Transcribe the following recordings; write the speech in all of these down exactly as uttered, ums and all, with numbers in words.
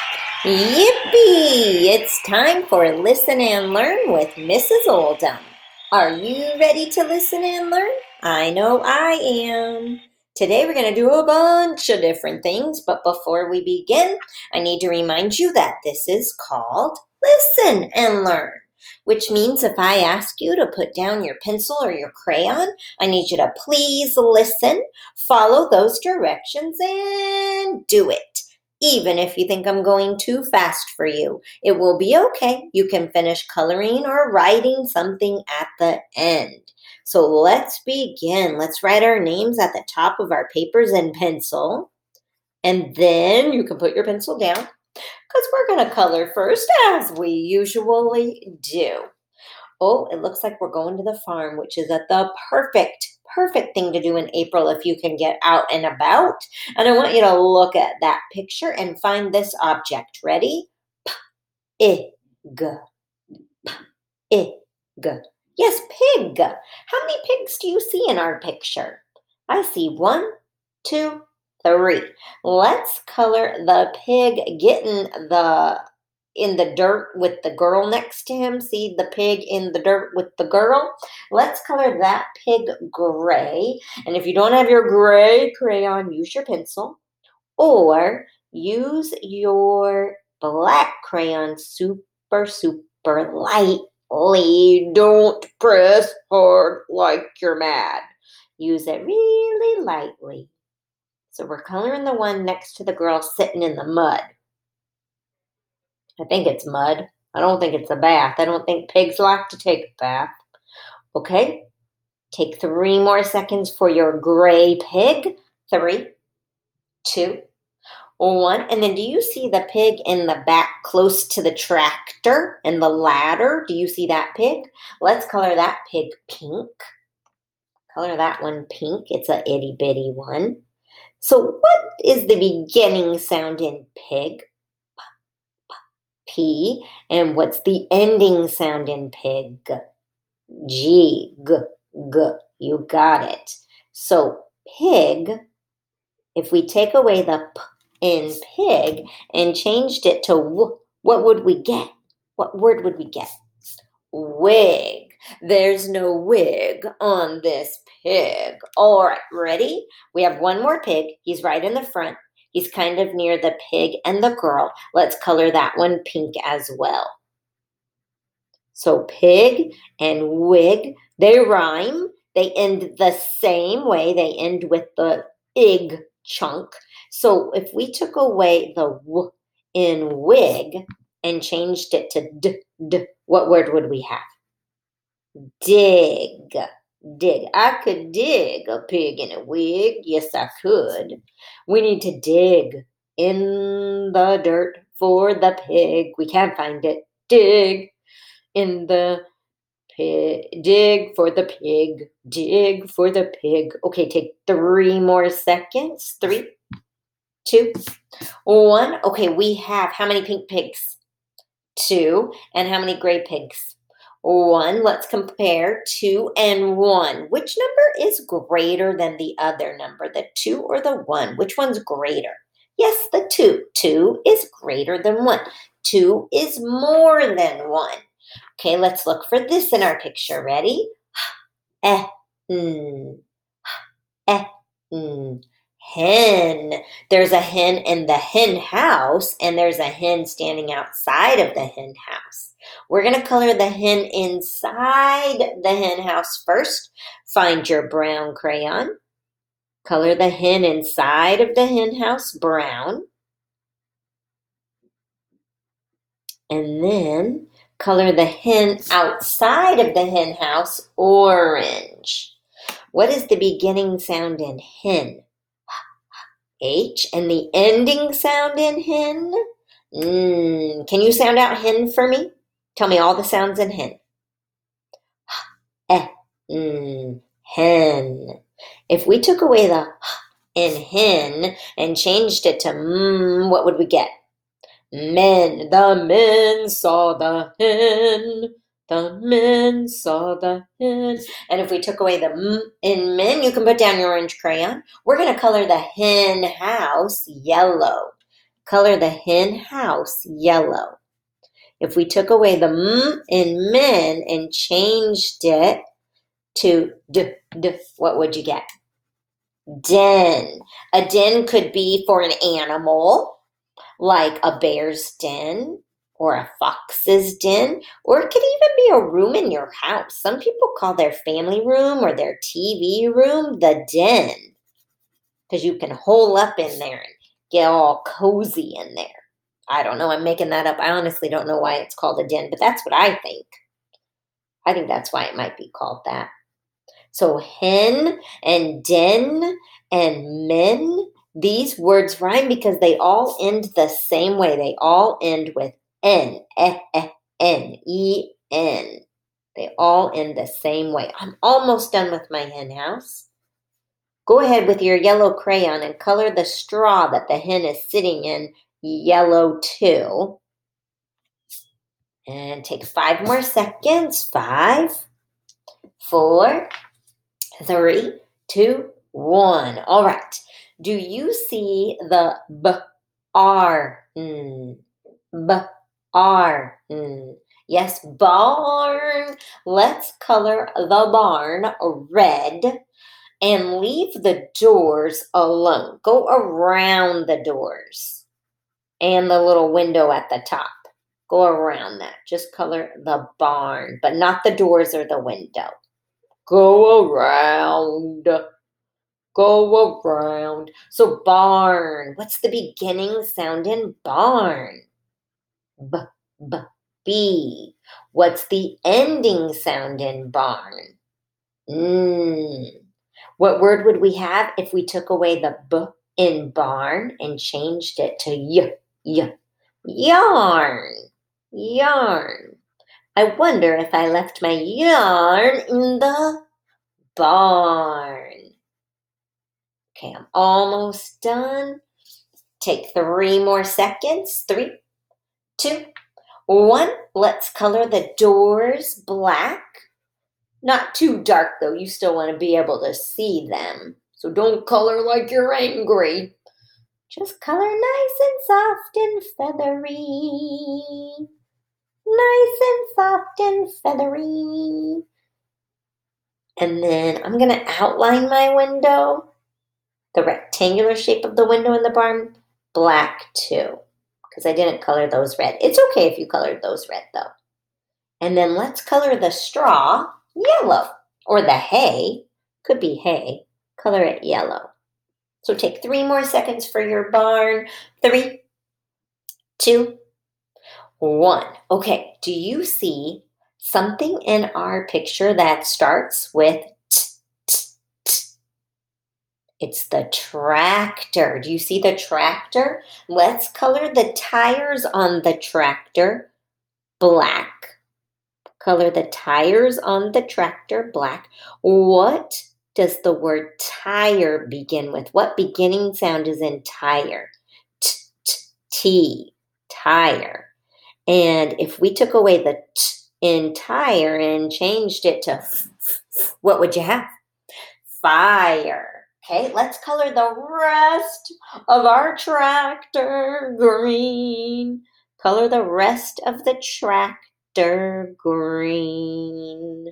Yippee! It's time for Listen and Learn with Missus Oldham. Are you ready to listen and learn? I know I am. Today we're going to do a bunch of different things, but before we begin, I need to remind you that this is called Listen and Learn, which means if I ask you to put down your pencil or your crayon, I need you to please listen, follow those directions, and do it. Even if you think I'm going too fast for you, it will be okay. You can finish coloring or writing something at the end. So let's begin. Let's write our names at the top of our papers in pencil. And then you can put your pencil down because we're going to color first as we usually do. Oh, it looks like we're going to the farm, which is at the perfect perfect thing to do in April if you can get out and about. And I want you to look at that picture and find this object. Ready? Pig. Pig. Yes, pig. How many pigs do you see in our picture? I see one, two, three. Let's color the pig getting the in the dirt with the girl next to him. See the pig in the dirt with the girl? Let's color that pig gray. And if you don't have your gray crayon, use your pencil or use your black crayon super, super lightly. Don't press hard like you're mad. Use it really lightly. So we're coloring the one next to the girl sitting in the mud. I think it's mud. I don't think it's a bath. I don't think pigs like to take a bath. Okay, take three more seconds for your gray pig. Three, two, one. And then do you see the pig in the back close to the tractor and the ladder? Do you see that pig? Let's color that pig pink. Color that one pink. It's a itty bitty one. So what is the beginning sound in pig? P. And what's the ending sound in pig? G. G. G. You got it. So pig, if we take away the P in pig and changed it to W, what would we get? What word would we get? Wig. There's no wig on this pig. All right, ready? We have one more pig. He's right in the front. He's kind of near the pig and the girl. Let's color that one pink as well. So pig and wig, they rhyme. They end the same way. They end with the ig chunk. So if we took away the w in wig and changed it to d, d, what word would we have? Dig. Dig. I could dig a pig in a wig. Yes, I could. We need to dig in the dirt for the pig. We can't find it. Dig in the pig. Dig for the pig. Dig for the pig. Okay, take three more seconds. Three, two, one. Okay, we have how many pink pigs? Two. And how many gray pigs? One. Let's compare two and one. Which number is greater than the other number, the two or the one? Which one's greater? Yes, the two. Two is greater than one. Two is more than one. Okay, let's look for this in our picture. Ready? Eh, mm, eh, mm. Hen. There's a hen in the hen house, and there's a hen standing outside of the hen house. We're going to color the hen inside the hen house first. Find your brown crayon. Color the hen inside of the hen house brown. And then color the hen outside of the hen house orange. What is the beginning sound in hen? H. And the ending sound in hen? Mm. Can you sound out hen for me? Tell me all the sounds in hen. Eh, mm, hen. If we took away the in hen and changed it to mm, what would we get? Men. The men saw the hen. The men saw the hen. And if we took away the m in men, you can put down your orange crayon. We're going to color the hen house yellow. color the hen house yellow. If we took away the m in men and changed it to d, d, what would you get? Den. A den could be for an animal, like a bear's den or a fox's den, or it could even be a room in your house. Some people call their family room or their T V room the den because you can hole up in there and get all cozy in there. I don't know. I'm making that up. I honestly don't know why it's called a den, but that's what I think. I think that's why it might be called that. So hen and den and men, these words rhyme because they all end the same way. They all end with N, eh, eh, N, E, N. They all end the same way. I'm almost done with my hen house. Go ahead with your yellow crayon and color the straw that the hen is sitting in yellow too. And take five more seconds. Five, four, three, two, one. All right. Do you see the b, r, n, b, r, n? Yes, barn. Let's color the barn red and leave the doors alone. Go around the doors and the little window at the top. Go around that. Just color the barn, but not the doors or the window. Go around. Go around. So barn. What's the beginning sound in barn? B, b, b. What's the ending sound in barn? Mm. What word would we have if we took away the b in barn and changed it to y, y? Yarn. Yarn. I wonder if I left my yarn in the barn. Okay, I'm almost done. Take three more seconds. Three, two, one. Let's color the doors black. Not too dark, though. You still want to be able to see them. So don't color like you're angry. Just color nice and soft and feathery. Nice and soft and feathery. And then I'm going to outline my window, the rectangular shape of the window in the barn, black too, because I didn't color those red. It's okay if you colored those red though. And then let's color the straw yellow, or the hay, could be hay, color it yellow. So take three more seconds for your barn. Three, two, one. Okay, do you see something in our picture that starts with t, t, t? It's the tractor. Do you see the tractor? Let's color the tires on the tractor black. Color the tires on the tractor black. What does the word tire begin with? What beginning sound is in tire? T, t, T, tire. And if we took away the t in tire and changed it to f, f, what would you have? Fire. Okay, let's color the rest of our tractor green. Color the rest of the tractor green.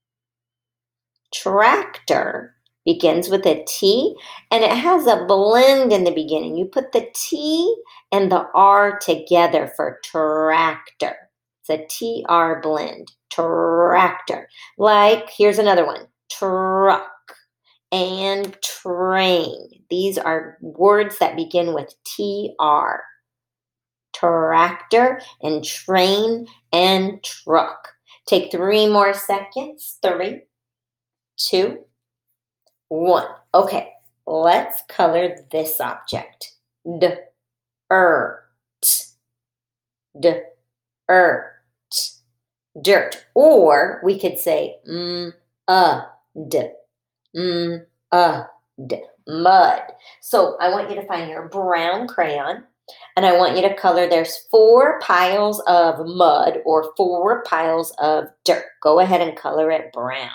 Tractor begins with a T and it has a blend in the beginning. You put the T and the R together for tractor. It's a T R blend. Tractor. Like, here's another one. Truck and train. These are words that begin with T R. Tractor and train and truck. Take three more seconds. Three, two, one. Okay, let's color this object. D, er, t, d, er, t, dirt. Or we could say m, uh, d, m, uh, d, mud. So I want you to find your brown crayon and I want you to color, there's four piles of mud or four piles of dirt. Go ahead and color it brown.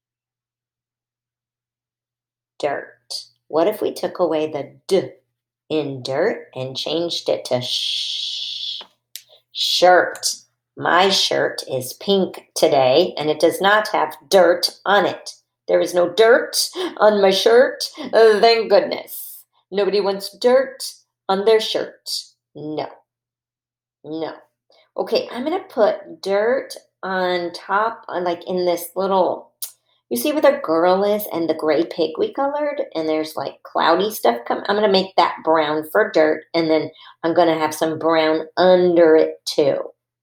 Dirt. What if we took away the d in dirt and changed it to sh- shirt. My shirt is pink today and it does not have dirt on it. There is no dirt on my shirt. Uh, thank goodness. Nobody wants dirt on their shirt. No, no. Okay, I'm going to put dirt on top, on like in this little, you see where the girl is and the gray pig we colored, and there's like cloudy stuff come. I'm going to make that brown for dirt, and then I'm going to have some brown under it too.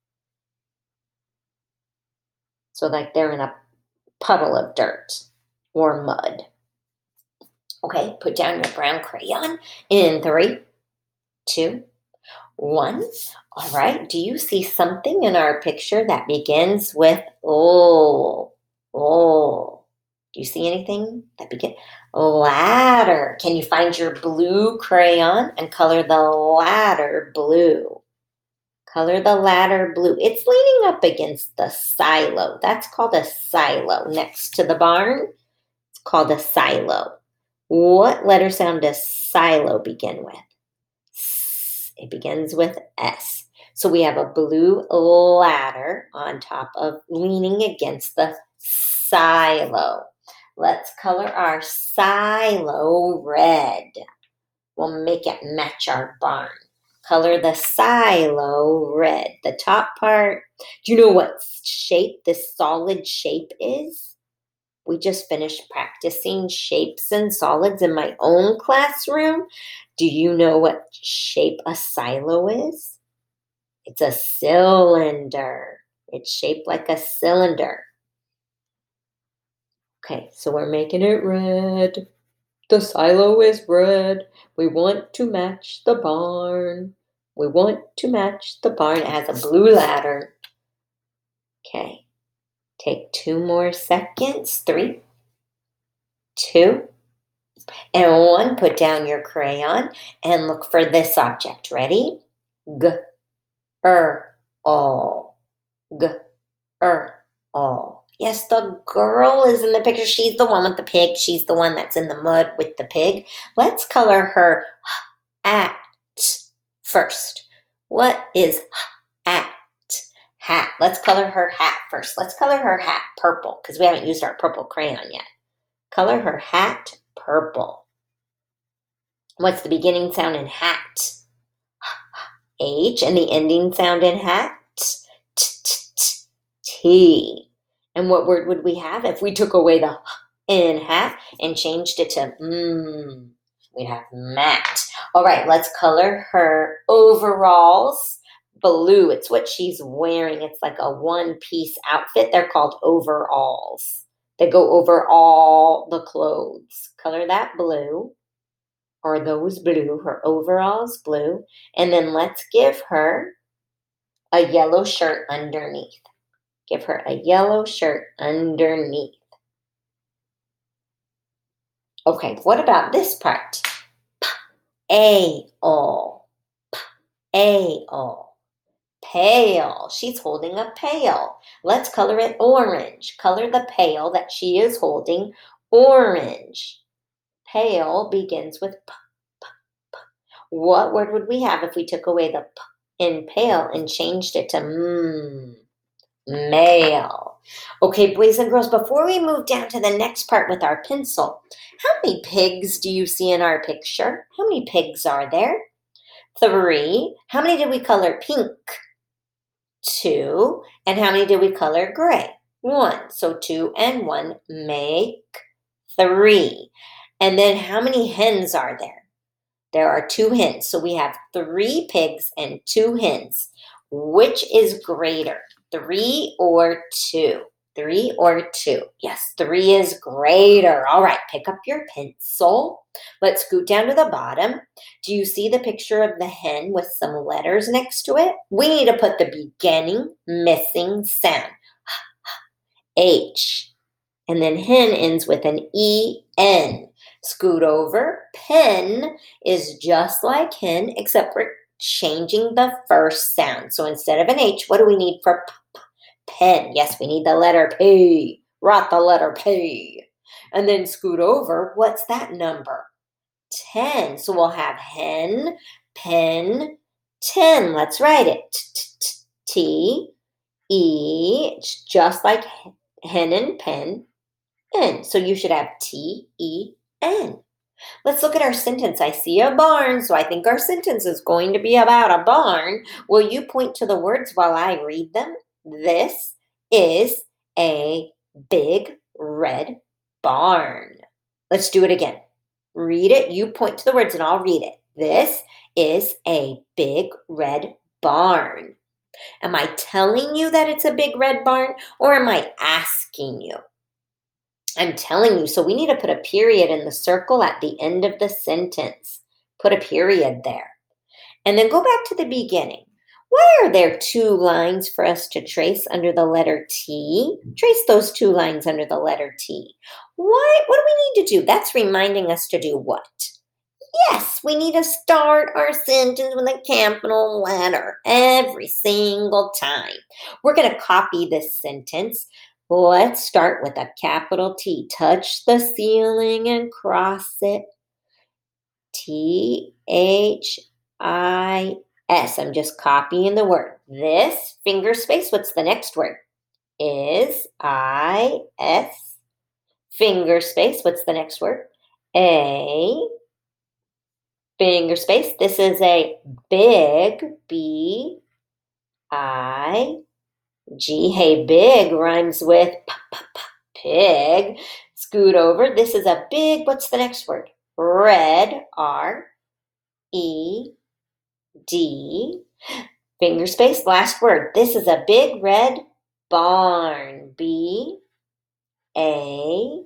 So like they're in a puddle of dirt or mud. Okay, put down your brown crayon in three, two, one. All right, do you see something in our picture that begins with oh, oh? Do you see anything that begins ladder? Can you find your blue crayon and color the ladder blue? Color the ladder blue. It's leaning up against the silo. That's called a silo. Next to the barn, it's called a silo. What letter sound does silo begin with? S. It begins with S. So we have a blue ladder on top of leaning against the silo. Let's color our silo red. We'll make it match our barn. Color the silo red. The top part. Do you know what shape this solid shape is? We just finished practicing shapes and solids in my own classroom. Do you know what shape a silo is? It's a cylinder. It's shaped like a cylinder. Okay, so we're making it red. The silo is red. We want to match the barn. We want to match the barn. It has a blue ladder. Okay, take two more seconds. Three, two, and one. Put down your crayon and look for this object. Ready? G, er, all. G, er, all. Yes, the girl is in the picture. She's the one with the pig. She's the one that's in the mud with the pig. Let's color her at first. What is at? Hat. Let's color her hat first. Let's color her hat purple because we haven't used our purple crayon yet. Color her hat purple. What's the beginning sound in hat? H. And the ending sound in hat? T. And what word would we have if we took away the in hat and changed it to mm? We'd have mat. All right, let's color her overalls blue. It's what she's wearing. It's like a one-piece outfit. They're called overalls. They go over all the clothes. Color that blue, or those blue, her overalls blue. And then let's give her a yellow shirt underneath. Give her a yellow shirt underneath. Okay, what about this part? A-all. A-all. Pail. She's holding a pail. Let's color it orange. Color the pail that she is holding orange. Pail begins with p, p, p. What word would we have if we took away the p in pail and changed it to mm? Mail. Okay, boys and girls, before we move down to the next part with our pencil, how many pigs do you see in our picture? How many pigs are there? Three. How many did we color pink? Two. And how many did we color gray? One. So two and one make three. And then how many hens are there? There are two hens. So we have three pigs and two hens. Which is greater? Three or two? Three or two? Yes, three is greater. All right, pick up your pencil. Let's scoot down to the bottom. Do you see the picture of the hen with some letters next to it? We need to put the beginning missing sound. H. And then hen ends with an E N. Scoot over. Pen is just like hen, except for changing the first sound. So instead of an H, what do we need for p? P pen? Yes, we need the letter P. Write the letter P. And then scoot over. What's that number? ten. So we'll have hen, pen, ten. Let's write it. T, E, it's just like hen and pen, N. So you should have T, E, N. Let's look at our sentence. I see a barn, so I think our sentence is going to be about a barn. Will you point to the words while I read them? This is a big red barn. Let's do it again. Read it. You point to the words and I'll read it. This is a big red barn. Am I telling you that it's a big red barn or am I asking you? I'm telling you, so we need to put a period in the circle at the end of the sentence. Put a period there. And then go back to the beginning. Why are there two lines for us to trace under the letter T? Trace those two lines under the letter T. Why? What do we need to do? That's reminding us to do what? Yes, we need to start our sentence with a capital letter every single time. We're going to copy this sentence. Let's start with a capital T. Touch the ceiling and cross it. T H I S. I'm just copying the word. This, finger space, what's the next word? Is, I, S. Finger space, what's the next word? A. Finger space. This is a big, B, I, G. Hey, big rhymes with p, p, p, pig. Scoot over. This is a big, what's the next word? Red, R, E, D. Finger space, last word. This is a big red barn. B, A,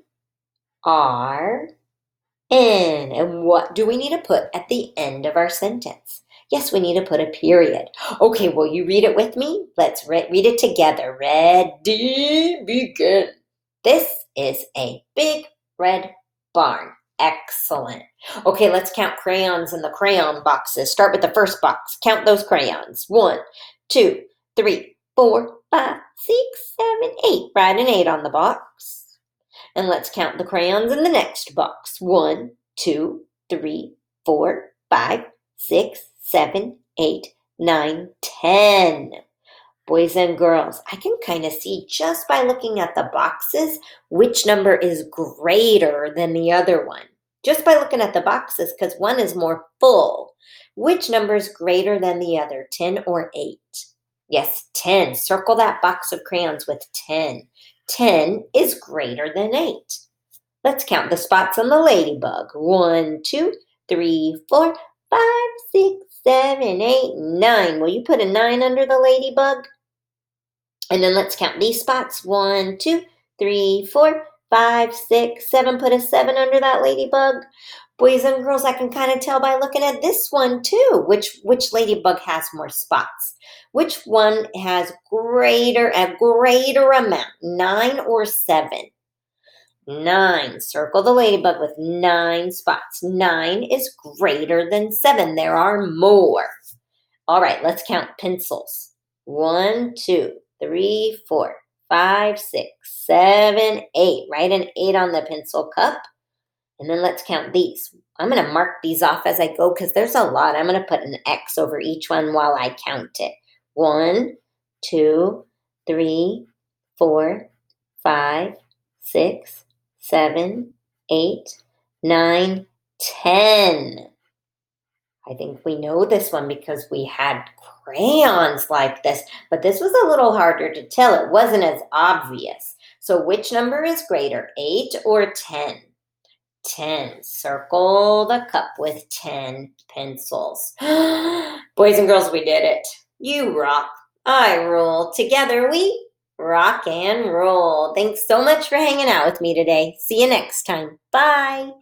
R, N. And what do we need to put at the end of our sentence? Yes, we need to put a period. Okay, will you read it with me? Let's re- read it together. Ready, begin. This is a big red barn. Excellent. Okay, let's count crayons in the crayon boxes. Start with the first box. Count those crayons. One, two, three, four, five, six, seven, eight. Write an eight on the box. And let's count the crayons in the next box. One, two, three, four, five, six, seven, eight, nine, ten. Boys and girls, I can kind of see just by looking at the boxes which number is greater than the other one. Just by looking at the boxes, because one is more full. Which number is greater than the other, ten or eight? Yes, ten. Circle that box of crayons with ten. ten is greater than eight. Let's count the spots on the ladybug. One, two, three, four, five, six, seven, eight, nine. Will you put a nine under the ladybug? And then let's count these spots. One, two, three, four, five, six, seven. Put a seven under that ladybug. Boys and girls, I can kind of tell by looking at this one too, which, which ladybug has more spots. Which one has greater, a greater amount, nine or seven? Nine. Circle the ladybug with nine spots. Nine is greater than seven. There are more. All right, let's count pencils. One, two, three, four, five, six, seven, eight. Write an eight on the pencil cup. And then let's count these. I'm going to mark these off as I go because there's a lot. I'm going to put an X over each one while I count it. One, two, three, four, five, six, seven, eight, nine, ten. I think we know this one because we had crayons like this, but this was a little harder to tell. It wasn't as obvious. So which number is greater, eight or ten? ten. Circle the cup with ten pencils. Boys and girls, we did it. You rock. I roll. Together we rock and roll. Thanks so much for hanging out with me today. See you next time. Bye.